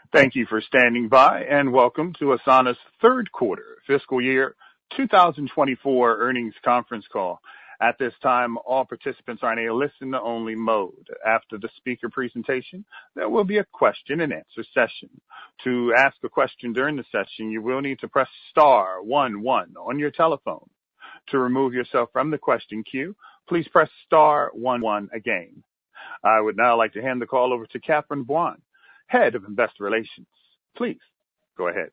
Thank you for standing by, and welcome to Asana's third quarter fiscal year 2024 earnings conference call. At this time, all participants are in a listen-only mode. After the speaker presentation, there will be a question-and-answer session. To ask a question during the session, you will need to press star 11 on your telephone. To remove yourself from the question queue, please press star 11 again. I would now like to hand the call over to Catherine Buan, Head of Investor Relations. Please go ahead.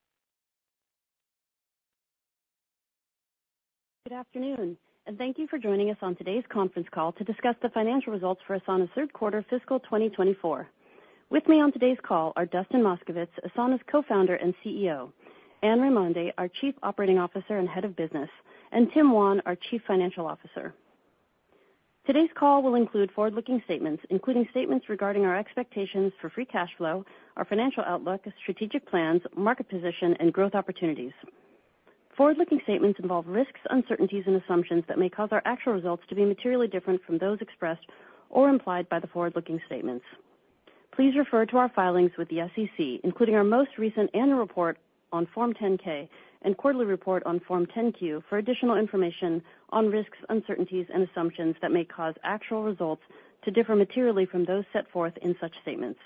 Good afternoon, and thank you for joining us on today's conference call to discuss the financial results for Asana's third quarter fiscal 2024. With me on today's call are Dustin Moskovitz, Asana's co-founder and CEO, Anne Raimondi, our Chief Operating Officer and Head of Business, and Tim Wan, our Chief Financial Officer. Today's call will include forward-looking statements, including statements regarding our expectations for free cash flow, our financial outlook, strategic plans, market position, and growth opportunities. Forward-looking statements involve risks, uncertainties, and assumptions that may cause our actual results to be materially different from those expressed or implied by the forward-looking statements. Please refer to our filings with the SEC, including our most recent annual report on Form 10-K and quarterly report on Form 10-Q for additional information on risks, uncertainties, and assumptions that may cause actual results to differ materially from those set forth in such statements.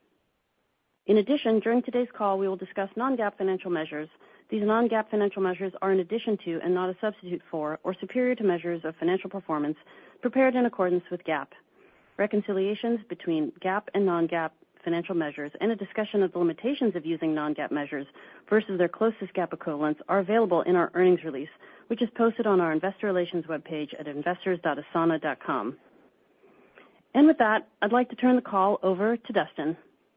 In addition, during today's call, we will discuss non-GAAP financial measures. These non-GAAP financial measures are in addition to and not a substitute for or superior to measures of financial performance prepared in accordance with GAAP. Reconciliations between GAAP and non-GAAP financial measures and a discussion of the limitations of using non-GAAP measures versus their closest GAAP equivalents are available in our earnings release, which is posted on our investor relations webpage at investors.asana.com. And with that, I'd like to turn the call over to Dustin.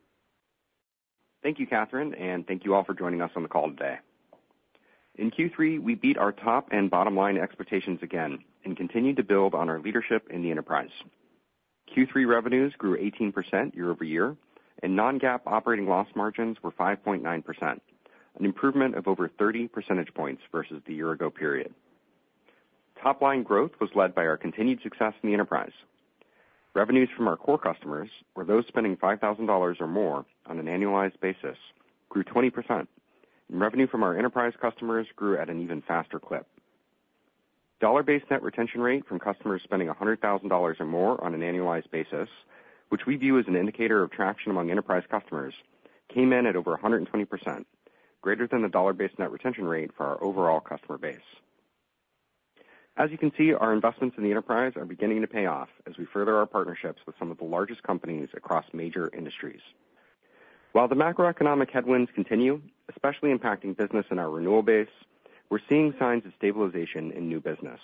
Thank you, Catherine, and thank you all for joining us on the call today. In Q3, we beat our top and bottom line expectations again and continued to build on our leadership in the enterprise. Q3 revenues grew 18% year over year, and non-GAAP operating loss margins were 5.9%, an improvement of over 30 percentage points versus the year-ago period. Top-line growth was led by our continued success in the enterprise. Revenues from our core customers, or those spending $5,000 or more on an annualized basis, grew 20%, and revenue from our enterprise customers grew at an even faster clip. Dollar-based net retention rate from customers spending $100,000 or more on an annualized basis, which we view as an indicator of traction among enterprise customers, came in at over 120%, greater than the dollar-based net retention rate for our overall customer base. As you can see, our investments in the enterprise are beginning to pay off as we further our partnerships with some of the largest companies across major industries. While the macroeconomic headwinds continue, especially impacting business in our renewal base, we're seeing signs of stabilization in new business.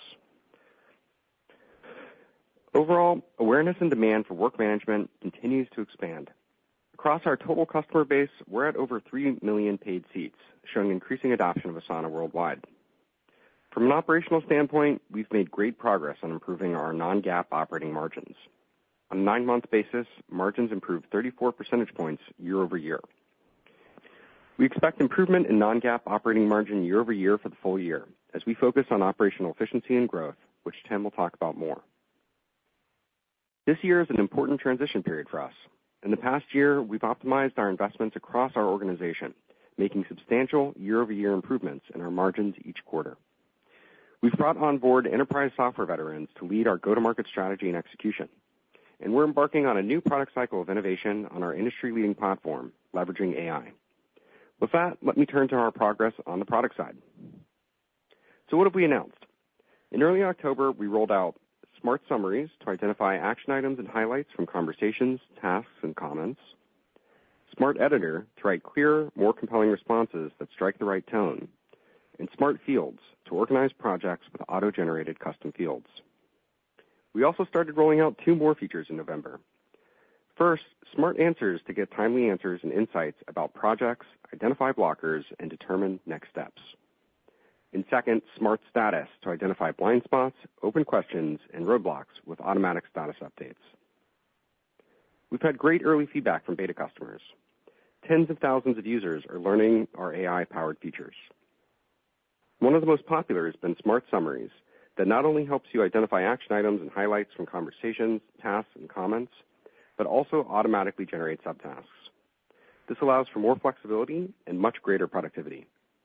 Overall, awareness and demand for work management continues to expand. Across our total customer base, we're at over 3 million paid seats, showing increasing adoption of Asana worldwide. From an operational standpoint, we've made great progress on improving our non-GAAP operating margins. On a 9-month basis, margins improved 34 percentage points year over year. We expect improvement in non-GAAP operating margin year over year for the full year as we focus on operational efficiency and growth, which Tim will talk about more. This year is an important transition period for us. In the past year, we've optimized our investments across our organization, making substantial year-over-year improvements in our margins each quarter. We've brought on board enterprise software veterans to lead our go-to-market strategy and execution, and we're embarking on a new product cycle of innovation on our industry-leading platform, leveraging AI. With that, let me turn to our progress on the product side. So what have we announced? In early October, we rolled out Smart Summaries to identify action items and highlights from conversations, tasks, and comments, Smart Editor to write clearer, more compelling responses that strike the right tone, and Smart Fields to organize projects with auto-generated custom fields. We also started rolling out 2 more features in November. First, Smart Answers to get timely answers and insights about projects, identify blockers, and determine next steps. And second, Smart Status to identify blind spots, open questions, and roadblocks with automatic status updates. We've had great early feedback from beta customers. Tens of thousands of users are learning our AI-powered features. One of the most popular has been Smart Summaries that not only helps you identify action items and highlights from conversations, tasks, and comments, but also automatically generates subtasks. This allows for more flexibility and much greater productivity.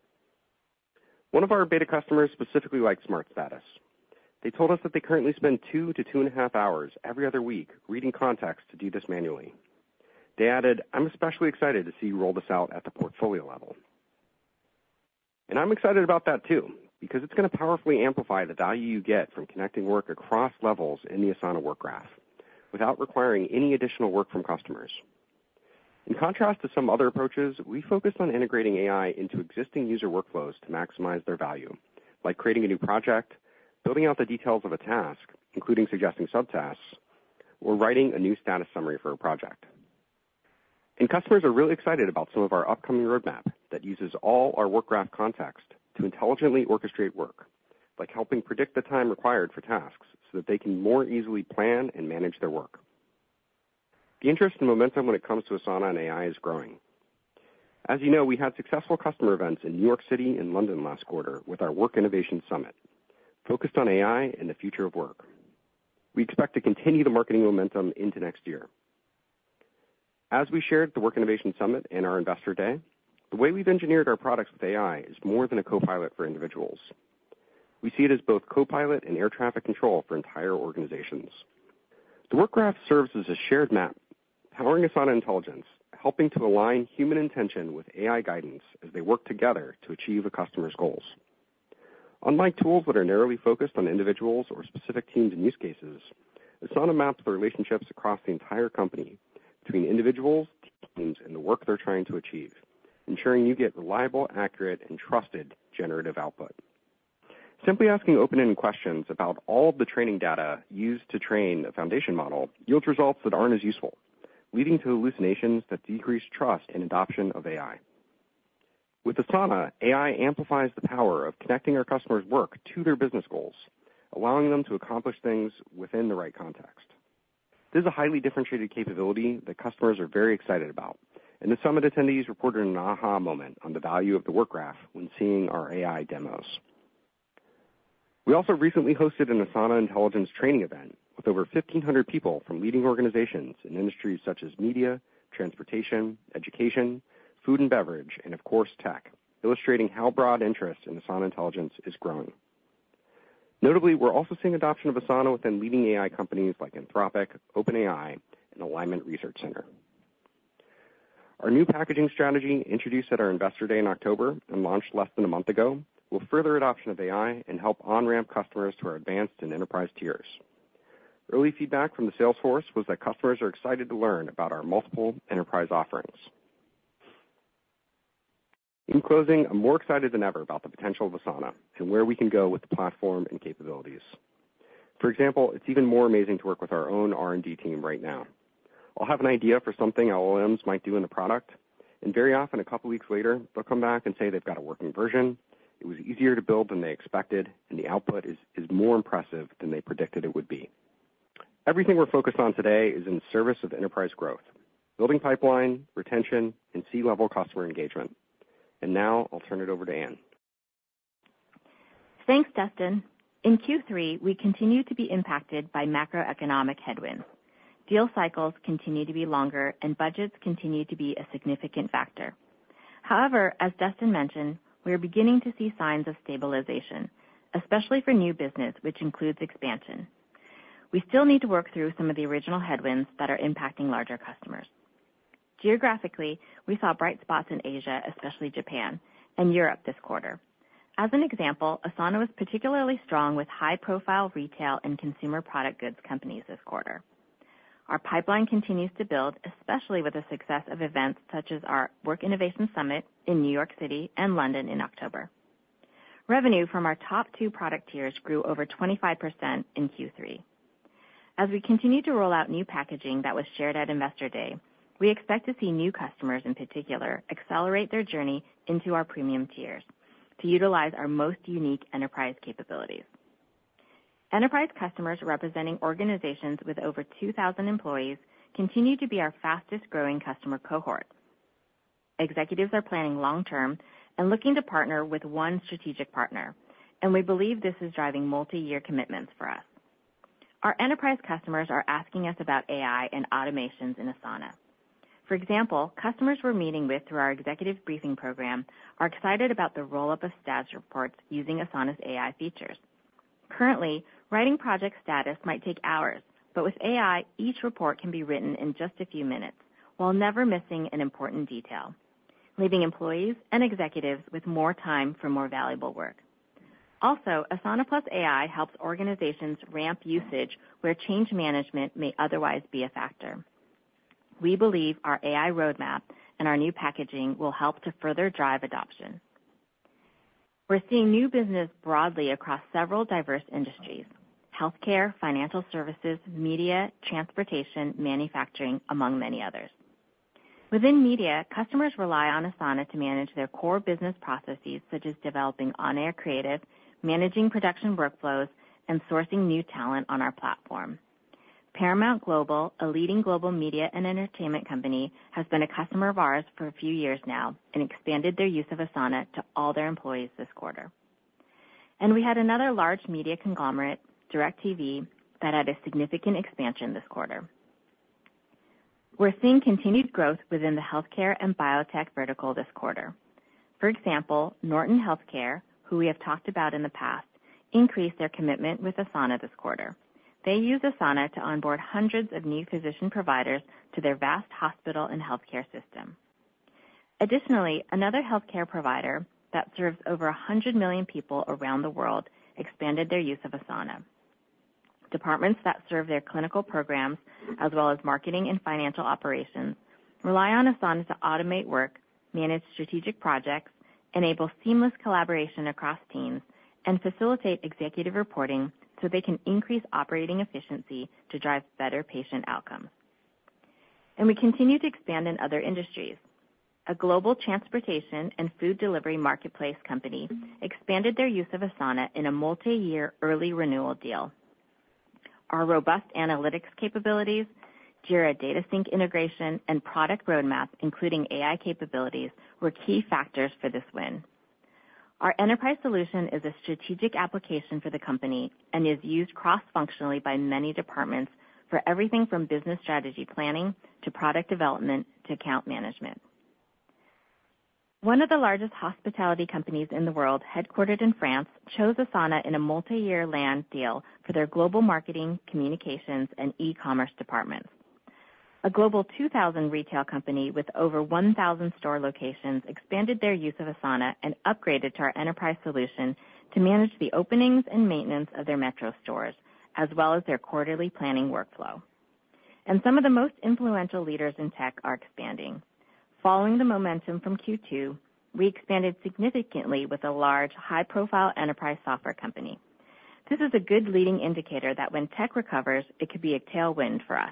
One of our beta customers specifically liked Smart Status. They told us that they currently spend 2 to 2.5 hours every other week reading context to do this manually. They added, "I'm especially excited to see you roll this out at the portfolio level." And I'm excited about that too, because it's going to powerfully amplify the value you get from connecting work across levels in the Asana Work Graph without requiring any additional work from customers. In contrast to some other approaches, we focused on integrating AI into existing user workflows to maximize their value, like creating a new project, building out the details of a task, including suggesting subtasks, or writing a new status summary for a project. And customers are really excited about some of our upcoming roadmap that uses all our Work Graph context to intelligently orchestrate work, like helping predict the time required for tasks so that they can more easily plan and manage their work. The interest and momentum when it comes to Asana and AI is growing. As you know, we had successful customer events in New York City and London last quarter with our Work Innovation Summit, focused on AI and the future of work. We expect to continue the marketing momentum into next year. As we shared at the Work Innovation Summit and our Investor Day, the way we've engineered our products with AI is more than a co-pilot for individuals. We see it as both co-pilot and air traffic control for entire organizations. The Work Graph serves as a shared map, powering Asana Intelligence, helping to align human intention with AI guidance as they work together to achieve a customer's goals. Unlike tools that are narrowly focused on individuals or specific teams and use cases, Asana maps the relationships across the entire company between individuals, teams, and the work they're trying to achieve, ensuring you get reliable, accurate, and trusted generative output. Simply asking open-ended questions about all of the training data used to train a foundation model yields results that aren't as useful, leading to hallucinations that decrease trust and adoption of AI. With Asana, AI amplifies the power of connecting our customers' work to their business goals, allowing them to accomplish things within the right context. This is a highly differentiated capability that customers are very excited about, and the Summit attendees reported an aha moment on the value of the Work Graph when seeing our AI demos. We also recently hosted an Asana Intelligence training event with over 1,500 people from leading organizations in industries such as media, transportation, education, food and beverage, and of course tech, illustrating how broad interest in Asana Intelligence is growing. Notably, we're also seeing adoption of Asana within leading AI companies like Anthropic, OpenAI, and Alignment Research Center. Our new packaging strategy, introduced at our Investor Day in October and launched less than a month ago, will further adoption of AI and help on-ramp customers to our advanced and enterprise tiers. Early feedback from the sales force was that customers are excited to learn about our multiple enterprise offerings. In closing, I'm more excited than ever about the potential of Asana and where we can go with the platform and capabilities. For example, it's even more amazing to work with our own R&D team right now. I'll have an idea for something LLMs might do in the product, and very often a couple weeks later, they'll come back and say they've got a working version. It was easier to build than they expected, and the output is more impressive than they predicted it would be. Everything we're focused on today is in service of enterprise growth, building pipeline, retention, and C-level customer engagement. And now I'll turn it over to Anne. Thanks, Dustin. In Q3, we continue to be impacted by macroeconomic headwinds. Deal cycles continue to be longer, and budgets continue to be a significant factor. However, as Dustin mentioned, we are beginning to see signs of stabilization, especially for new business, which includes expansion. We still need to work through some of the original headwinds that are impacting larger customers. Geographically, we saw bright spots in Asia, especially Japan, and Europe this quarter. As an example, Asana was particularly strong with high-profile retail and consumer product goods companies this quarter. Our pipeline continues to build, especially with the success of events such as our Work Innovation Summit in New York City and London in October. Revenue from our top 2 product tiers grew over 25% in Q3. As we continue to roll out new packaging that was shared at Investor Day, we expect to see new customers in particular accelerate their journey into our premium tiers to utilize our most unique enterprise capabilities. Enterprise customers representing organizations with over 2,000 employees continue to be our fastest-growing customer cohort. Executives are planning long-term and looking to partner with one strategic partner, and we believe this is driving multi-year commitments for us. Our enterprise customers are asking us about AI and automations in Asana. For example, customers we're meeting with through our executive briefing program are excited about the roll-up of status reports using Asana's AI features. Currently, writing project status might take hours, but with AI, each report can be written in just a few minutes, while never missing an important detail, leaving employees and executives with more time for more valuable work. Also, Asana Plus AI helps organizations ramp usage where change management may otherwise be a factor. We believe our AI roadmap and our new packaging will help to further drive adoption. We're seeing new business broadly across several diverse industries: healthcare, financial services, media, transportation, manufacturing, among many others. Within media, customers rely on Asana to manage their core business processes such as developing on-air creative, managing production workflows, and sourcing new talent on our platform. Paramount Global, a leading global media and entertainment company, has been a customer of ours for a few years now and expanded their use of Asana to all their employees this quarter. And we had another large media conglomerate, DirecTV, that had a significant expansion this quarter. We're seeing continued growth within the healthcare and biotech vertical this quarter. For example, Norton Healthcare, who we have talked about in the past, increased their commitment with Asana this quarter. They use Asana to onboard hundreds of new physician providers to their vast hospital and healthcare system. Additionally, another healthcare provider that serves over 100 million people around the world expanded their use of Asana. Departments that serve their clinical programs, as well as marketing and financial operations, rely on Asana to automate work, manage strategic projects, enable seamless collaboration across teams, and facilitate executive reporting so they can increase operating efficiency to drive better patient outcomes. And we continue to expand in other industries. A global transportation and food delivery marketplace company expanded their use of Asana in a multi-year early renewal deal. Our robust analytics capabilities, Jira Data Sync integration, and product roadmap, including AI capabilities, were key factors for this win. Our enterprise solution is a strategic application for the company and is used cross-functionally by many departments for everything from business strategy planning to product development to account management. One of the largest hospitality companies in the world, headquartered in France, chose Asana in a multi-year land deal for their global marketing, communications, and e-commerce departments. A global 2,000 retail company with over 1,000 store locations expanded their use of Asana and upgraded to our enterprise solution to manage the openings and maintenance of their metro stores, as well as their quarterly planning workflow. And some of the most influential leaders in tech are expanding. Following the momentum from Q2, we expanded significantly with a large, high-profile enterprise software company. This is a good leading indicator that when tech recovers, it could be a tailwind for us.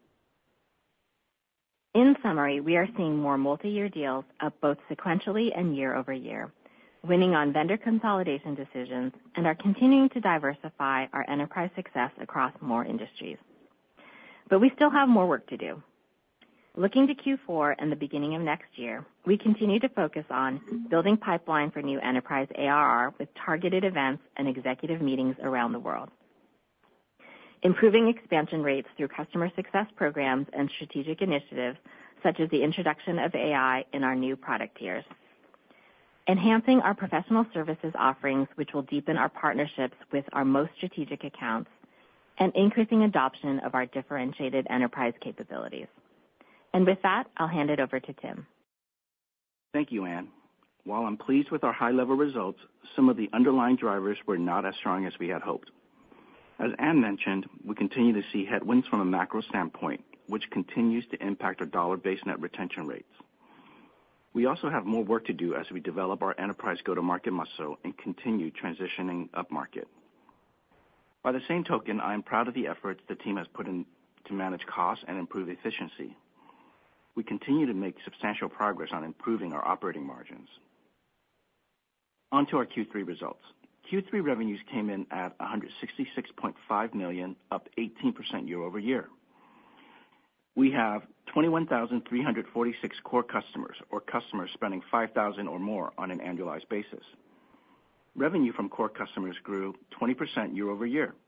In summary, we are seeing more multi-year deals up both sequentially and year over year, winning on vendor consolidation decisions, and are continuing to diversify our enterprise success across more industries. But we still have more work to do. Looking to Q4 and the beginning of next year, we continue to focus on building pipeline for new enterprise ARR with targeted events and executive meetings around the world, improving expansion rates through customer success programs and strategic initiatives, such as the introduction of AI in our new product tiers, enhancing our professional services offerings, which will deepen our partnerships with our most strategic accounts, and increasing adoption of our differentiated enterprise capabilities. And with that, I'll hand it over to Tim. Thank you, Anne. While I'm pleased with our high-level results, some of the underlying drivers were not as strong as we had hoped. As Anne mentioned, we continue to see headwinds from a macro standpoint, which continues to impact our dollar-based net retention rates. We also have more work to do as we develop our enterprise go-to-market muscle and continue transitioning upmarket. By the same token, I am proud of the efforts the team has put in to manage costs and improve efficiency. We continue to make substantial progress on improving our operating margins. On to our Q3 results. Q3 revenues came in at $166.5 million, up 18% year over year. We have 21,346 core customers, or customers spending $5,000 or more on an annualized basis. Revenue from core customers grew 20% year over year.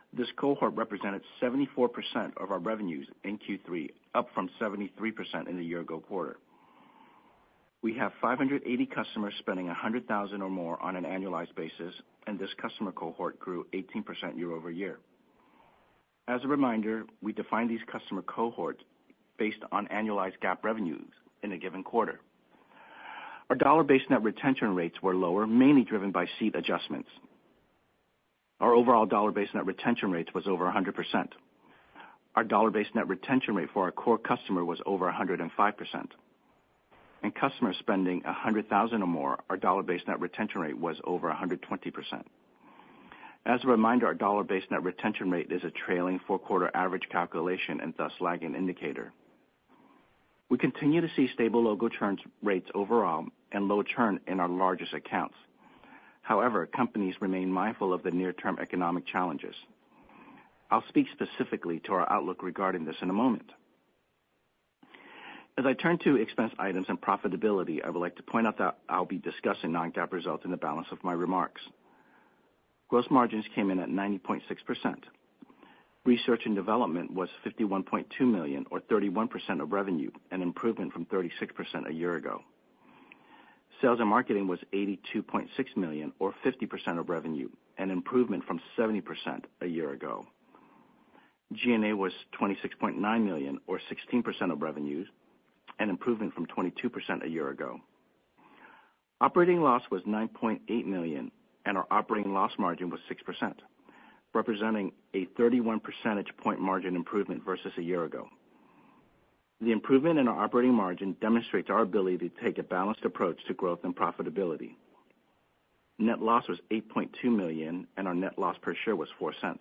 This cohort represented 74% of our revenues in Q3, up from 73% in the year-ago quarter. We have 580 customers spending $100,000 or more on an annualized basis, and this customer cohort grew 18% year-over-year. As a reminder, we define these customer cohorts based on annualized GAAP revenues in a given quarter. Our dollar-based net retention rates were lower, mainly driven by seat adjustments. Our overall dollar-based net retention rates was over 100%. Our dollar-based net retention rate for our core customer was over 105%. And customers spending $100,000 or more, our dollar-based net retention rate was over 120%. As a reminder, our dollar-based net retention rate is a trailing 4-quarter average calculation and thus lagging indicator. We continue to see stable logo churn rates overall and low churn in our largest accounts. However, companies remain mindful of the near-term economic challenges. I'll speak specifically to our outlook regarding this in a moment. As I turn to expense items and profitability, I would like to point out that I'll be discussing non-GAAP results in the balance of my remarks. Gross margins came in at 90.6%. Research and development was $51.2 million, or 31% of revenue, an improvement from 36% a year ago. Sales and marketing was $82.6 million, or 50% of revenue, an improvement from 70% a year ago. G&A was $26.9 million, or 16% of revenues, an improvement from 22% a year ago. Operating loss was $9.8 million, and our operating loss margin was 6%, representing a 31 percentage point margin improvement versus a year ago. The improvement in our operating margin demonstrates our ability to take a balanced approach to growth and profitability. Net loss was $8.2 million, and our net loss per share was 4 cents.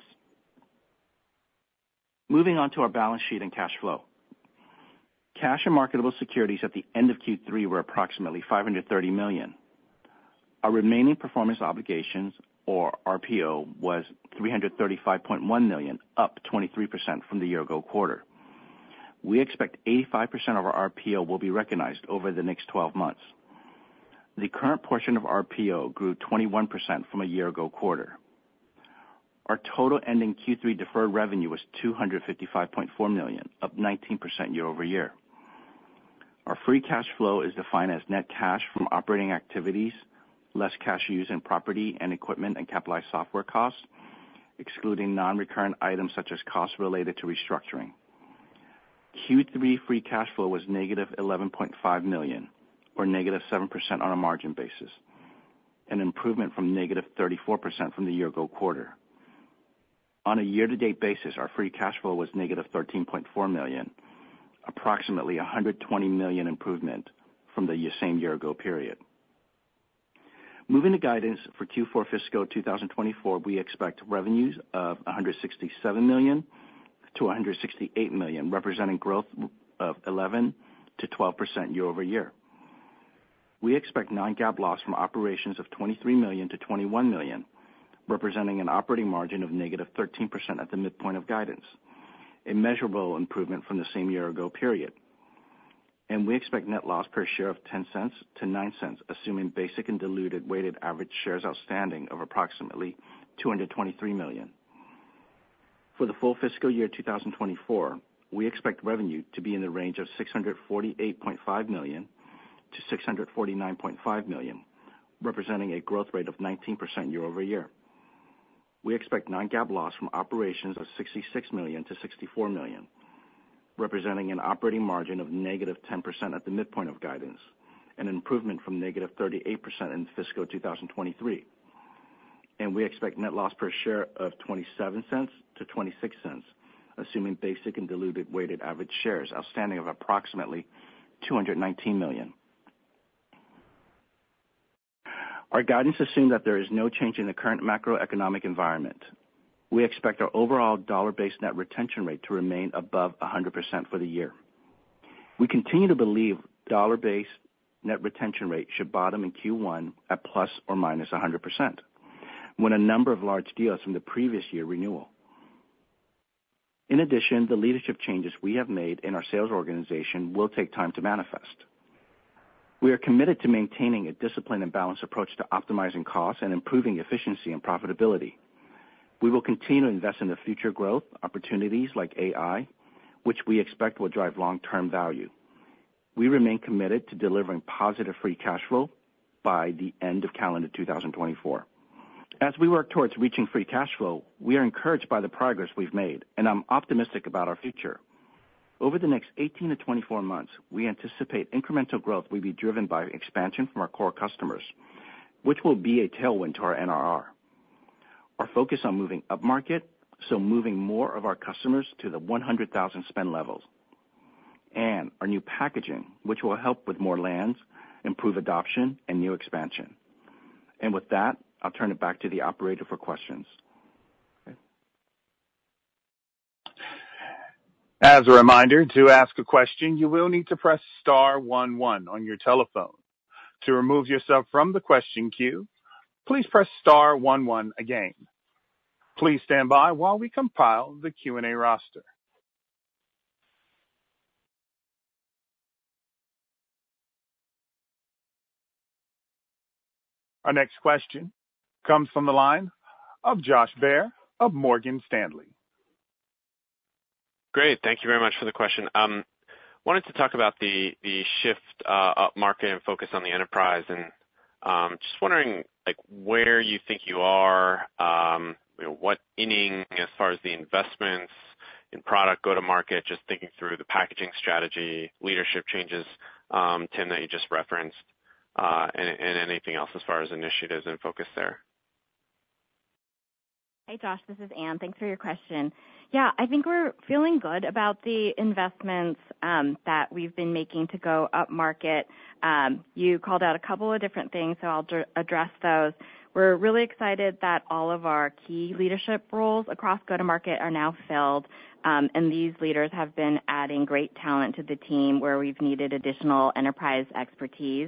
Moving on to our balance sheet and cash flow. Cash and marketable securities at the end of Q3 were approximately $530 million. Our remaining performance obligations, or RPO, was $335.1 million, up 23% from the year-ago quarter. We expect 85% of our RPO will be recognized over the next 12 months. The current portion of RPO grew 21% from a year-ago quarter. Our total ending Q3 deferred revenue was $255.4 million, up 19% year-over-year. Our free cash flow is defined as net cash from operating activities, less cash used in property and equipment and capitalized software costs, excluding non-recurrent items such as costs related to restructuring. Q3 free cash flow was negative $11.5 million, or negative 7% on a margin basis, an improvement from negative 34% from the year-ago quarter. On a year-to-date basis, our free cash flow was negative $13.4 million, approximately $120 million improvement from the same year-ago period. Moving to guidance for Q4 fiscal 2024, we expect revenues of $167 million to $168 million, representing growth of 11 to 12% year-over-year. We expect non-GAAP loss from operations of $23 million to $21 million, representing an operating margin of negative 13% at the midpoint of guidance, a measurable improvement from the same year-ago period. And we expect net loss per share of 10 cents to 9 cents, assuming basic and diluted weighted average shares outstanding of approximately 223 million. For the full fiscal year 2024, we expect revenue to be in the range of $648.5 million to $649.5 million, representing a growth rate of 19% year-over-year. We expect non-GAAP loss from operations of $66 million to $64 million, representing an operating margin of negative 10% at the midpoint of guidance, an improvement from negative 38% in fiscal 2023. And we expect net loss per share of 27 cents to 26 cents, assuming basic and diluted weighted average shares outstanding of approximately 219 million. Our guidance assumes that there is no change in the current macroeconomic environment. We expect our overall dollar-based net retention rate to remain above 100% for the year. We continue to believe dollar-based net retention rate should bottom in Q1 at plus or minus 100%, when a number of large deals from the previous year renewal. In addition, the leadership changes we have made in our sales organization will take time to manifest. We are committed to maintaining a disciplined and balanced approach to optimizing costs and improving efficiency and profitability. We will continue to invest in the future growth opportunities like AI, which we expect will drive long-term value. We remain committed to delivering positive free cash flow by the end of calendar 2024. As we work towards reaching free cash flow, we are encouraged by the progress we've made, and I'm optimistic about our future. Over the next 18 to 24 months, we anticipate incremental growth will be driven by expansion from our core customers, which will be a tailwind to our NRR. Our focus on moving upmarket, so moving more of our customers to the 100,000 spend levels, and our new packaging, which will help with more lands, improve adoption, and new expansion. And with that, I'll turn it back to the operator for questions. Okay. As a reminder, to ask a question, you will need to press star 11 on your telephone. To remove yourself from the question queue, please press star 11 again. Please stand by while we compile the Q&A roster. Our next question comes from the line of Josh Baer of Morgan Stanley. Great. Thank you very much for the question. Wanted to talk about the shift up market and focus on the enterprise, and just wondering like where you think you are, what inning as far as the investments in product go to market, just thinking through the packaging strategy, leadership changes, Tim, that you just referenced, and anything else as far as initiatives and focus there. Hey, Josh, this is Anne. Thanks for your question. Yeah, I think we're feeling good about the investments that we've been making to go up market. You called out a couple of different things, so I'll address those. We're really excited that all of our key leadership roles across go-to-market are now filled, and these leaders have been adding great talent to the team where we've needed additional enterprise expertise.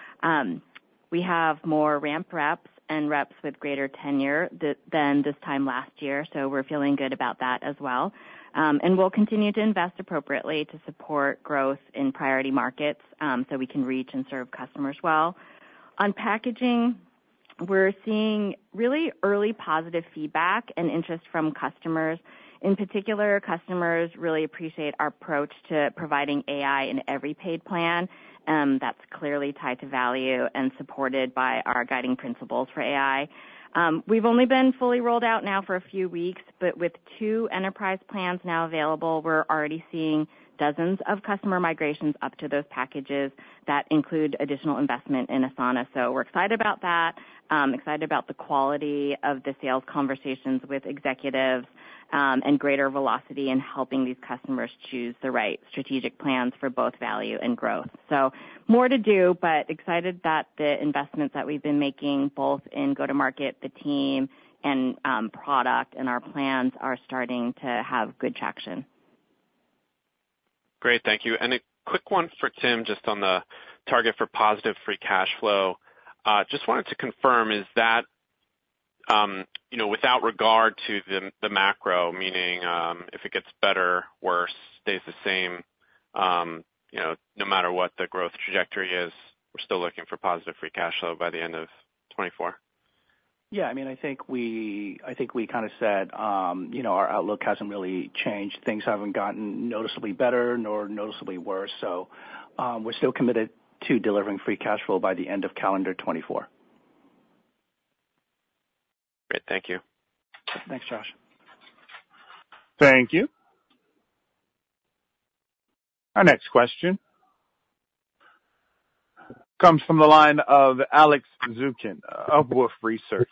We have more ramp reps and reps with greater tenure than this time last year, so we're feeling good about that as well. And we'll continue to invest appropriately to support growth in priority markets so we can reach and serve customers well. On packaging, we're seeing really early positive feedback and interest from customers. In particular, customers really appreciate our approach to providing AI in every paid plan. That's clearly tied to value and supported by our guiding principles for AI. We've only been fully rolled out now for a few weeks, but with 2 enterprise plans now available, we're already seeing dozens of customer migrations up to those packages that include additional investment in Asana. So we're excited about that, excited about the quality of the sales conversations with executives, and greater velocity in helping these customers choose the right strategic plans for both value and growth. So more to do, but excited that the investments that we've been making both in go-to-market, the team, and product and our plans are starting to have good traction. Great, thank you. And a quick one for Tim, just on the target for positive free cash flow. Just wanted to confirm, is that without regard to the macro, meaning if it gets better, worse, stays the same, no matter what the growth trajectory is, we're still looking for positive free cash flow by the end of 24? Yeah, I mean, I think we kind of said, our outlook hasn't really changed. Things haven't gotten noticeably better nor noticeably worse. So we're still committed to delivering free cash flow by the end of calendar 24. Great, thank you. Thanks, Josh. Thank you. Our next question comes from the line of Alex Zukin of Wolfe Research.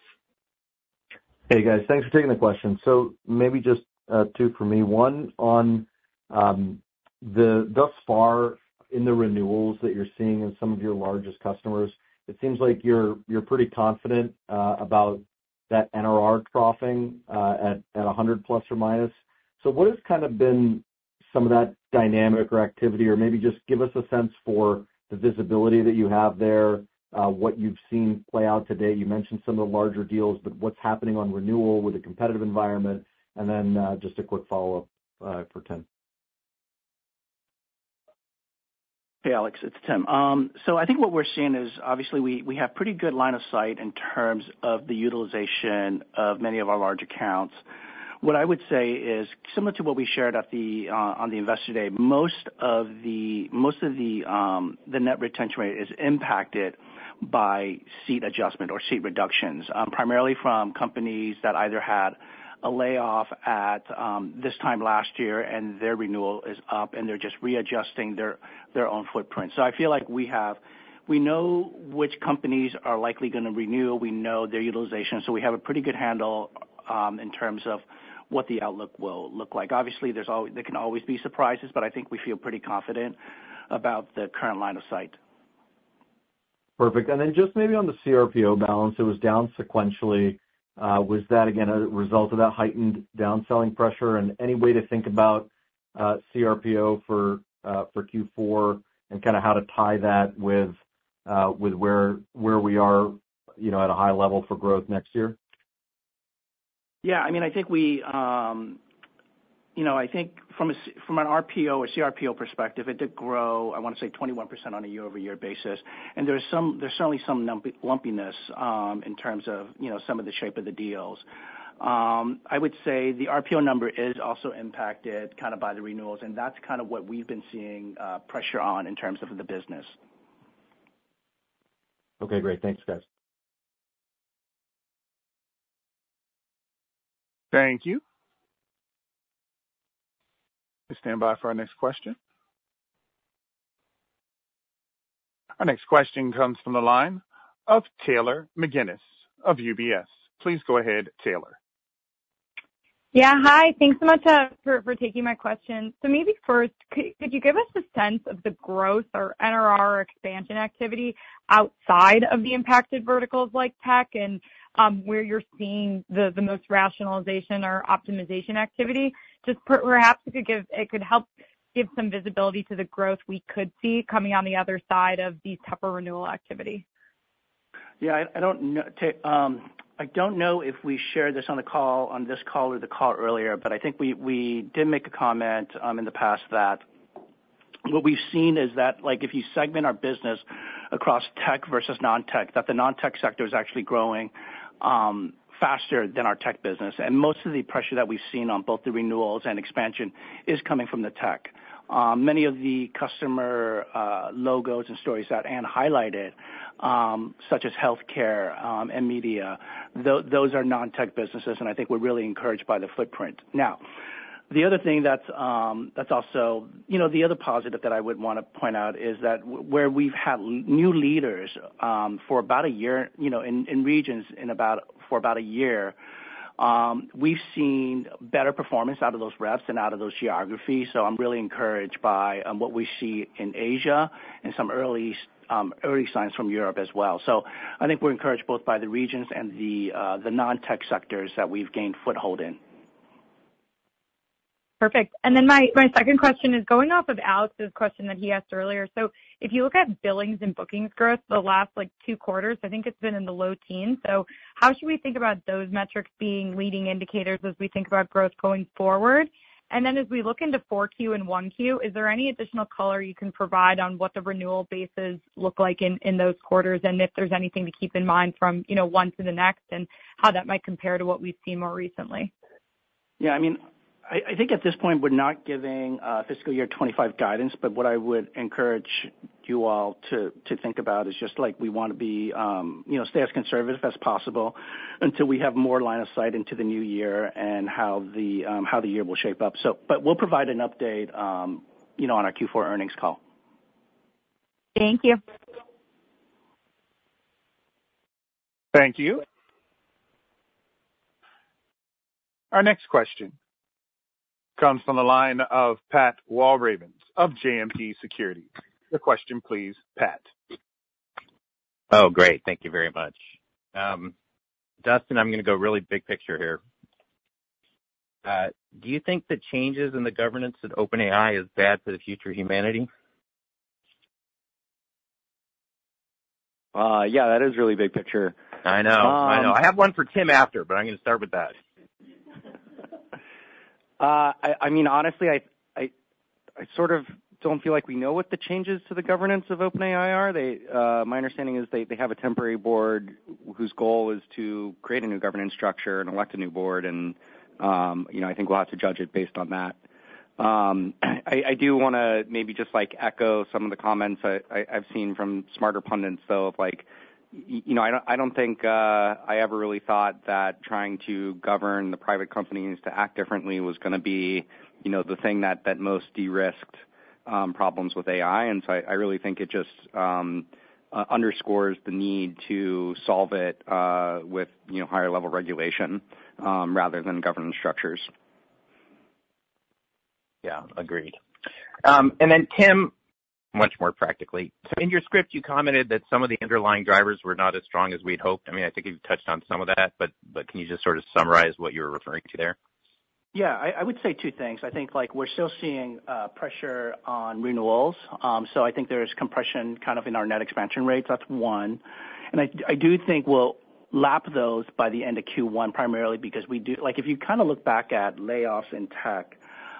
Hey, guys. Thanks for taking the question. So maybe just 2 for me. One on thus far in the renewals that you're seeing in some of your largest customers, it seems like you're pretty confident about that NRR troughing at 100 plus or minus. So what has kind of been some of that dynamic or activity, or maybe just give us a sense for the visibility that you have there, what you've seen play out today? You mentioned some of the larger deals, but what's happening on renewal with the competitive environment? And then just a quick follow-up for Tim. Hey, Alex, it's Tim. So I think what we're seeing is obviously we have pretty good line of sight in terms of the utilization of many of our large accounts. What I would say is similar to what we shared at on the Investor Day. Most of the net retention rate is impacted by seat adjustment or seat reductions, primarily from companies that either had a layoff at this time last year and their renewal is up and they're just readjusting their own footprint. So I feel like we know which companies are likely going to renew. We know their utilization, so we have a pretty good handle in terms of what the outlook will look like. Obviously, there can always be surprises, but I think we feel pretty confident about the current line of sight. Perfect. And then just maybe on the CRPO balance, it was down sequentially. Was that, again, a result of that heightened downselling pressure? And any way to think about CRPO for Q4 and kind of how to tie that with where we are, at a high level for growth next year? Yeah, I mean, I think I think from an RPO or CRPO perspective, it did grow, I want to say 21% on a year-over-year basis. And there's certainly some lumpiness in terms of, some of the shape of the deals. I would say the RPO number is also impacted kind of by the renewals, and that's kind of what we've been seeing pressure on in terms of the business. Okay, great. Thanks, guys. Thank you. Stand by for our next question. Our next question comes from the line of Taylor McGinnis of UBS. Please go ahead, Taylor. Yeah, hi. Thanks so much for taking my question. So maybe first, could you give us a sense of the growth or NRR expansion activity outside of the impacted verticals like tech and where you're seeing the most rationalization or optimization activity? Just perhaps it could help give some visibility to the growth we could see coming on the other side of these tougher renewal activity. Yeah, I don't know. I don't know if we shared this on this call or the call earlier, but I think we did make a comment in the past that what we've seen is that, like, if you segment our business across tech versus non-tech, that the non-tech sector is actually growing faster than our tech business. And most of the pressure that we've seen on both the renewals and expansion is coming from the tech. Many of the customer logos and stories that Anne highlighted, such as healthcare and media, those are non-tech businesses, and I think we're really encouraged by the footprint. Now, the other thing that's also, the other positive that I would want to point out is that where we've had new leaders for about a year, in regions for about a year, we've seen better performance out of those reps and out of those geographies. So I'm really encouraged by what we see in Asia and some early signs from Europe as well. So I think we're encouraged both by the regions and the non-tech sectors that we've gained foothold in. Perfect. And then my second question is going off of Alex's question that he asked earlier. So if you look at billings and bookings growth the last 2 quarters, I think it's been in the low teens. So how should we think about those metrics being leading indicators as we think about growth going forward? And then as we look into 4Q and 1Q, is there any additional color you can provide on what the renewal bases look like in those quarters, and if there's anything to keep in mind from one to the next and how that might compare to what we've seen more recently? Yeah, I mean, I think at this point we're not giving fiscal year 25 guidance, but what I would encourage you all to think about is just like we want to be, stay as conservative as possible until we have more line of sight into the new year and how the year will shape up. So, but we'll provide an update, on our Q4 earnings call. Thank you. Thank you. Our next question comes from the line of Pat Walravens of JMP Securities. The question, please, Pat. Oh, great. Thank you very much. Dustin, I'm going to go really big picture here. Do you think the changes in the governance at OpenAI is bad for the future of humanity? Yeah, that is really big picture. I know. I have one for Tim after, but I'm going to start with that. I mean, honestly, I sort of don't feel like we know what the changes to the governance of OpenAI are. My understanding is they have a temporary board whose goal is to create a new governance structure and elect a new board, and I think we'll have to judge it based on that. I do want to maybe just echo some of the comments I've seen from smarter pundits, though, of I don't think I ever really thought that trying to govern the private companies to act differently was going to be, the thing that most de-risked problems with AI. And so I really think it just underscores the need to solve it with, higher level regulation rather than governance structures. Yeah, agreed. And then Tim, much more practically, so in your script you commented that some of the underlying drivers were not as strong as we'd hoped. I mean, I think you've touched on some of that, but can you just sort of summarize what you were referring to there? Yeah, I would say two things. I think we're still seeing pressure on renewals. So I think there's compression kind of in our net expansion rates. That's one. And I do think we'll lap those by the end of Q1 primarily because we do, if you kind of look back at layoffs in tech,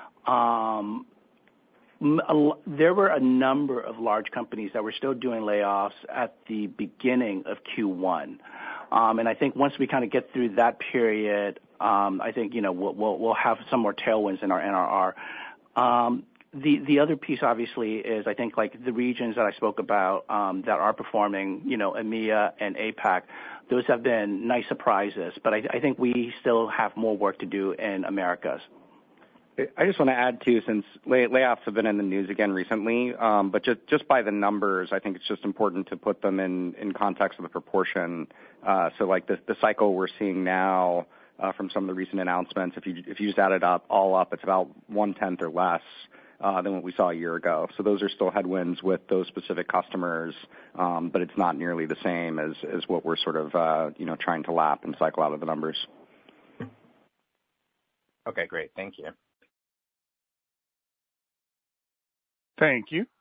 there were a number of large companies that were still doing layoffs at the beginning of Q1. And I think once we kind of get through that period, I think, we'll have some more tailwinds in our NRR. The other piece, obviously, is I think the regions that I spoke about that are performing, EMEA and APAC, those have been nice surprises. But I think we still have more work to do in Americas. I just want to add, too, since layoffs have been in the news again recently, but just by the numbers, I think it's just important to put them in context of the proportion. So the cycle we're seeing now from some of the recent announcements, if you just add it all up, it's about 1/10 or less than what we saw a year ago. So those are still headwinds with those specific customers, but it's not nearly the same as what we're sort of trying to lap and cycle out of the numbers. Okay, great. Thank you. Thank you.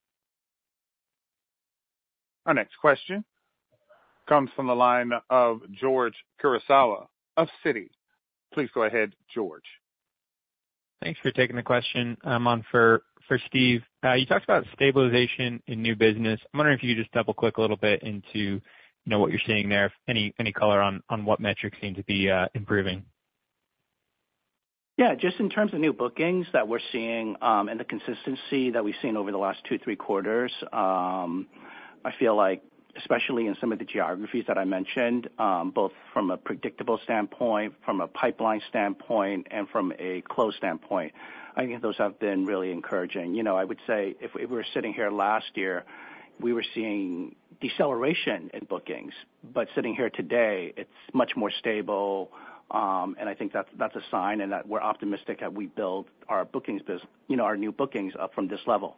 Our next question comes from the line of George Kurosawa of Citi. Please go ahead, George. Thanks for taking the question. I'm on for Steve. You talked about stabilization in new business. I'm wondering if you could just double-click a little bit into what you're seeing there, if any color on what metrics seem to be improving. Yeah, just in terms of new bookings that we're seeing and the consistency that we've seen over the last 2-3 quarters, I feel like, especially in some of the geographies that I mentioned, both from a predictable standpoint, from a pipeline standpoint, and from a close standpoint, I think those have been really encouraging. I would say if we were sitting here last year, we were seeing deceleration in bookings, but sitting here today, it's much more stable. And I think that's a sign, and that we're optimistic that we build our bookings business, our new bookings up from this level.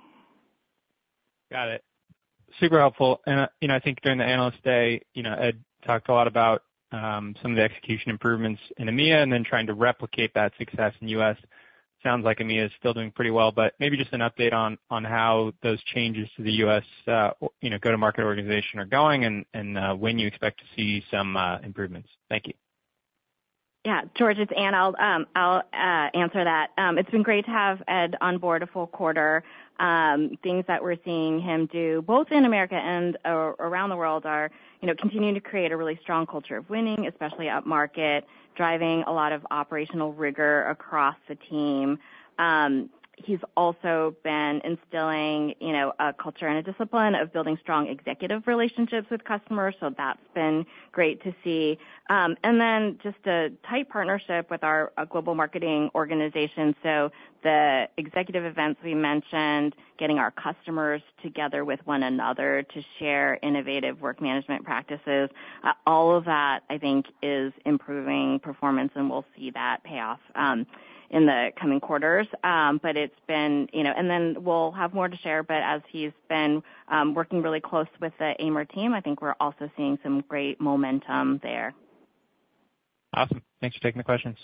Got it. Super helpful. And I think during the analyst day, Ed talked a lot about some of the execution improvements in EMEA, and then trying to replicate that success in U.S. Sounds like EMEA is still doing pretty well, but maybe just an update on how those changes to the U.S. Go-to-market organization are going, and when you expect to see some improvements. Thank you. Yeah, George, it's Ann. I'll answer that. It's been great to have Ed on board a full quarter. Things that we're seeing him do, both in America and around the world, are continuing to create a really strong culture of winning, especially up market, driving a lot of operational rigor across the team. He's also been instilling, a culture and a discipline of building strong executive relationships with customers. So that's been great to see. And then just a tight partnership with our global marketing organization. So the executive events we mentioned, getting our customers together with one another to share innovative work management practices, all of that, I think, is improving performance, and we'll see that pay off in the coming quarters. But it's been, and then we'll have more to share, but as he's been working really close with the AMR team, I think we're also seeing some great momentum there. Awesome. Thanks for taking the questions.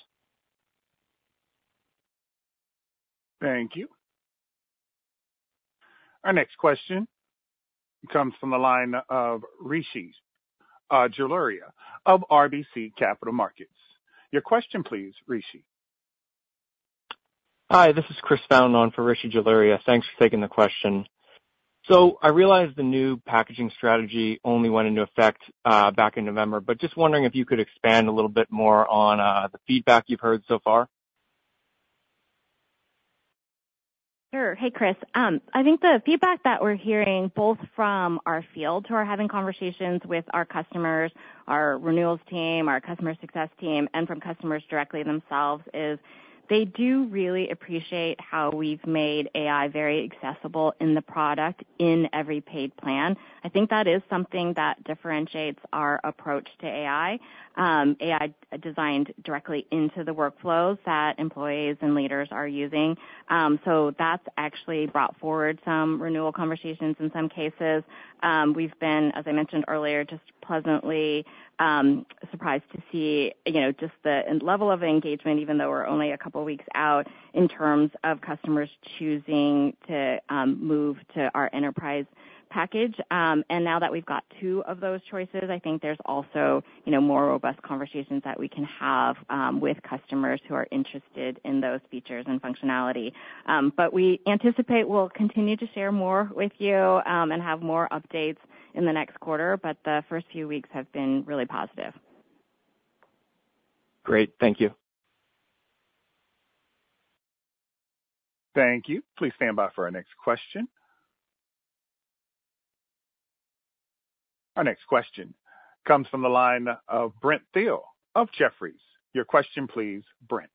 Thank you. Our next question comes from the line of Rishi Jaluria of RBC Capital Markets. Your question, please, Rishi. Hi, this is Chris Fountain on for Rishi Jaluria. Thanks for taking the question. So I realize the new packaging strategy only went into effect back in November, but just wondering if you could expand a little bit more on the feedback you've heard so far. Sure. Hey, Chris. I think the feedback that we're hearing both from our field who are having conversations with our customers, our renewals team, our customer success team, and from customers directly themselves is they do really appreciate how we've made AI very accessible in the product in every paid plan. I think that is something that differentiates our approach to AI. AI designed directly into the workflows that employees and leaders are using. So that's actually brought forward some renewal conversations in some cases. We've been, as I mentioned earlier, just pleasantly surprised to see, just the level of engagement, even though we're only a couple weeks out, in terms of customers choosing to move to our enterprise package. And now that we've got two of those choices, I think there's also, more robust conversations that we can have with customers who are interested in those features and functionality. But we anticipate we'll continue to share more with you and have more updates in the next quarter, but the first few weeks have been really positive. Great. Thank you. Thank you. Please stand by for our next question. Our next question comes from the line of Brent Thill of Jefferies. Your question, please, Brent.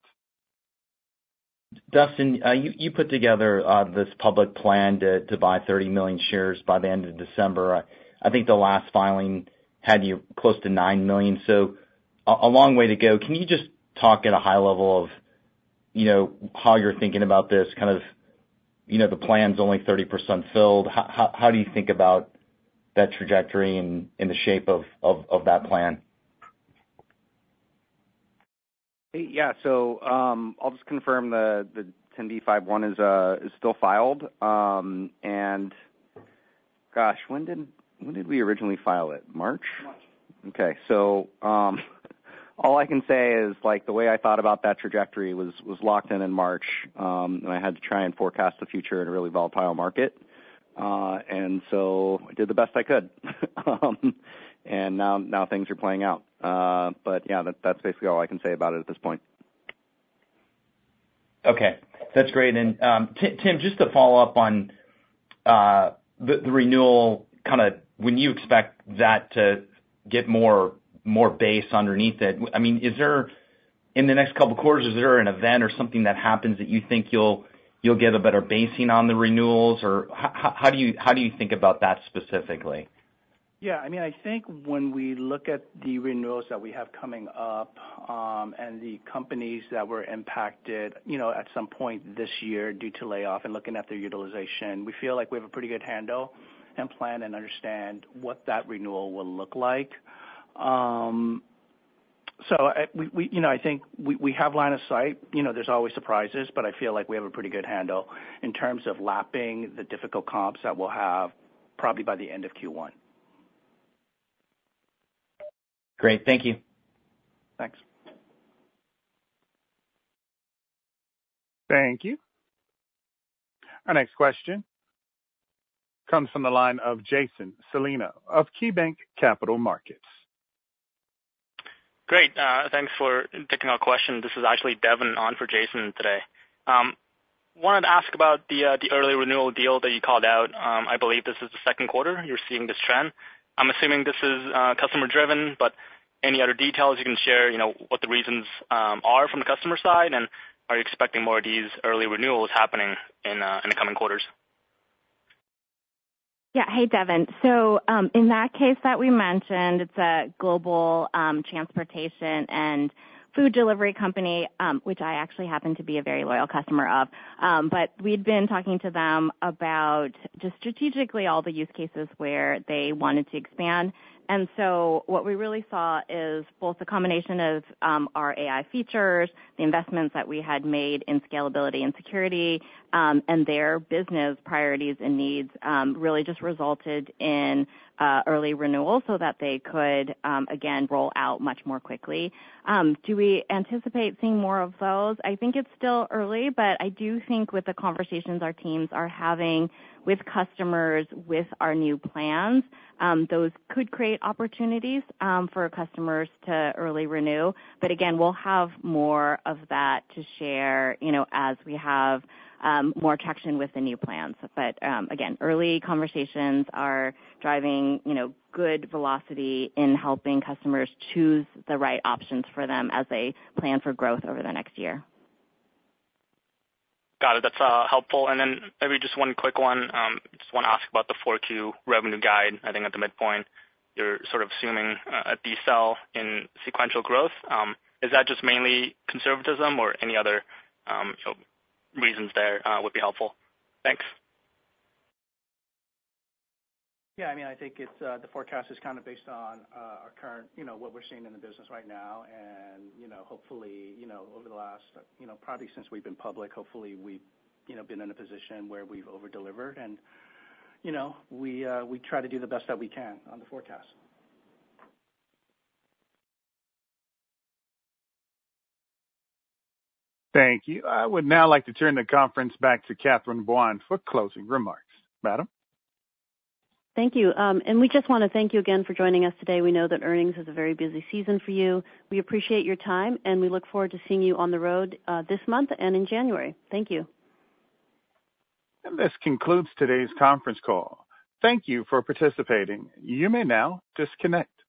Dustin, you put together this public plan to buy 30 million shares by the end of December. I think the last filing had you close to 9 million, so a long way to go. Can you just talk at a high level of, how you're thinking about this, kind of, the plan's only 30% filled. How do you think about that trajectory and the shape of that plan? Yeah, so I'll just confirm the 10b5-1 is still filed. And gosh, when did we originally file it? March? Okay, so all I can say is, like, the way I thought about that trajectory was locked in March, and I had to try and forecast the future in a really volatile market. And so I did the best I could. And now things are playing out. But yeah, that's basically all I can say about it at this point. Okay, that's great. And Tim, just to follow up on the renewal, kind of when you expect that to get more base underneath it. I mean, is there, in the next couple of quarters, is there an event or something that happens that you think you'll get a better basing on the renewals, or how do you think about that specifically? Yeah, I mean, I think when we look at the renewals that we have coming up, and the companies that were impacted, at some point this year due to layoff and looking at their utilization, we feel like we have a pretty good handle and plan and understand what that renewal will look like. So I think we have line of sight. There's always surprises, but I feel like we have a pretty good handle in terms of lapping the difficult comps that we'll have probably by the end of Q1. Great. Thank you. Thanks. Thank you. Our next question comes from the line of Jason Celino of KeyBanc Capital Markets. Great. Thanks for taking our question. This is actually Devin on for Jason today. Wanted to ask about the early renewal deal that you called out. I believe this is the second quarter you're seeing this trend. I'm assuming this is customer driven, but any other details you can share, what the reasons are from the customer side, and are you expecting more of these early renewals happening in the coming quarters? Yeah. Hey, Devin. So in that case that we mentioned, it's a global transportation and food delivery company, which I actually happen to be a very loyal customer of. But we'd been talking to them about just strategically all the use cases where they wanted to expand. And so what we really saw is both the combination of our AI features, the investments that we had made in scalability and security, and their business priorities and needs really just resulted in early renewal so that they could, again, roll out much more quickly. Do we anticipate seeing more of those? I think it's still early, but I do think with the conversations our teams are having with customers with our new plans, those could create opportunities for customers to early renew. But again, we'll have more of that to share, as we have more traction with the new plans. But again, early conversations are driving, good velocity in helping customers choose the right options for them as they plan for growth over the next year. Got it. That's helpful. And then maybe just one quick one. Just want to ask about the 4Q revenue guide. I think at the midpoint, you're sort of assuming a decel in sequential growth. Is that just mainly conservatism or any other reasons there would be helpful? Thanks. Yeah, I think it's the forecast is kind of based on our current, what we're seeing in the business right now, and hopefully, over the last, probably since we've been public, hopefully we've, been in a position where we've over delivered, and we try to do the best that we can on the forecast. Thank you. I would now like to turn the conference back to Catherine Buan for closing remarks. Madam? Thank you. And we just want to thank you again for joining us today. We know that earnings is a very busy season for you. We appreciate your time, and we look forward to seeing you on the road this month and in January. Thank you. And this concludes today's conference call. Thank you for participating. You may now disconnect.